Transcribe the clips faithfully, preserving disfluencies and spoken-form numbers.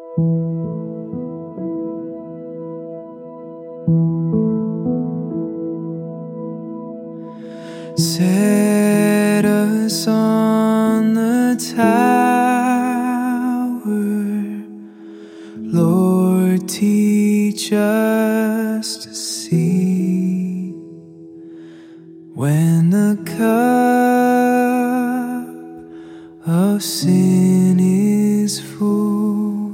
Set us on the tower, Lord, teach us to see when the cup of sin is full.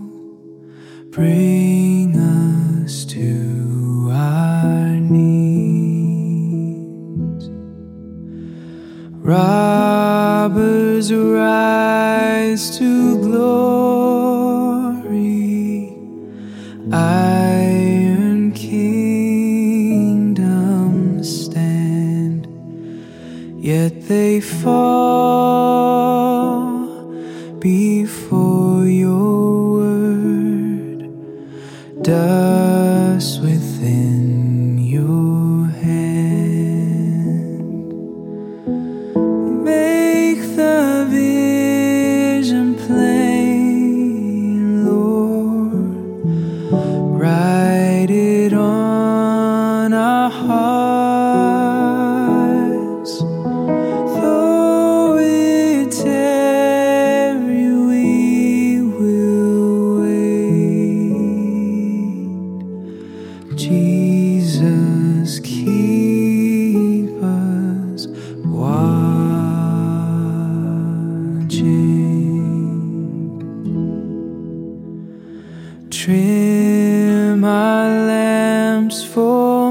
Bring us to our knees. Robbers rise to glory, iron kingdoms stand, yet they fall before your word. Dust within your hand. Make the vision plain, Lord. Write it on our hearts. Though it tarry, we will wait. Jesus, keep us watching. Trim our lamps for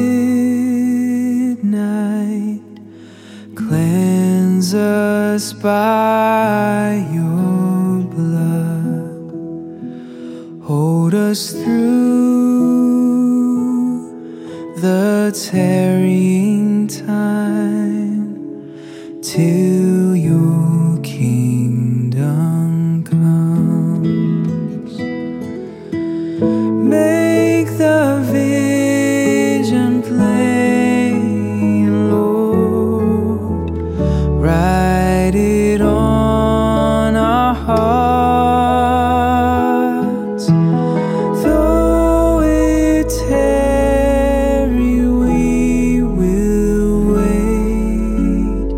midnight. Cleanse us by your blood. Hold us through the tarrying time till your kingdom comes. Make the vision plain, Lord. Write it on our hearts. Though it tarry, we will wait.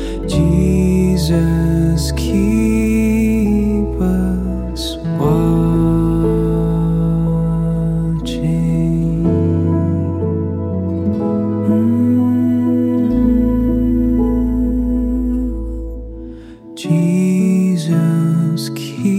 Jesus, keep us watching. Mm. Jesus, keep